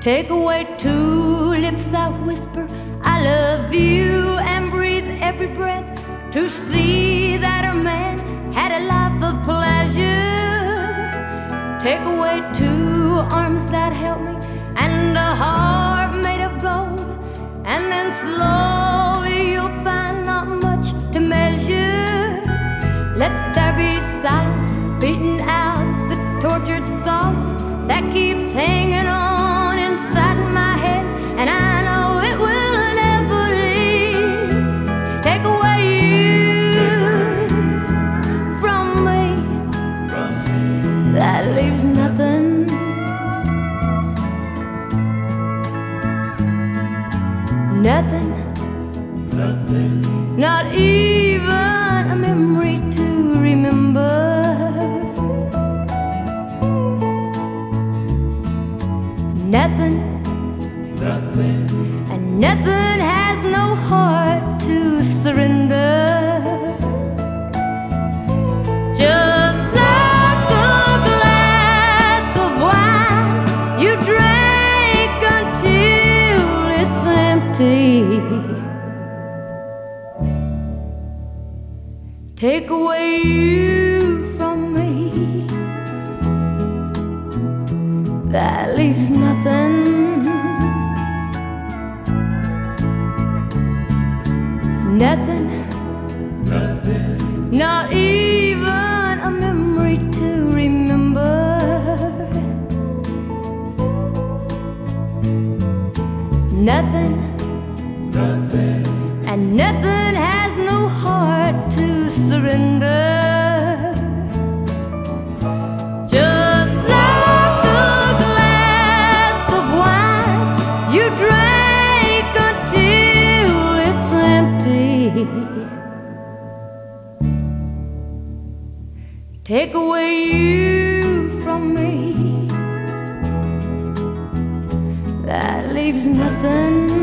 Take away two lips that whisper I love you and breathe every breath to see that a man had a life of pleasure. Take away two arms that held me and a heart made of gold, and then slowly you'll find not much to measure. Let there be silence beating out the tortured thoughts that keeps hanging on inside my head, and I know it will never leave. Take away you from me, that leaves nothing. Nothing, not even a memory to remember. Nothing, and nothing has no heart to surrender. Just like a glass of wine you drank until it's empty. Take away you from me, that leaves nothing. Nothing, not even a memory to remember. Nothing, and nothing has no heart to surrender. Just like a glass of wine you drank until it's empty. Take away you from me, that leaves nothing.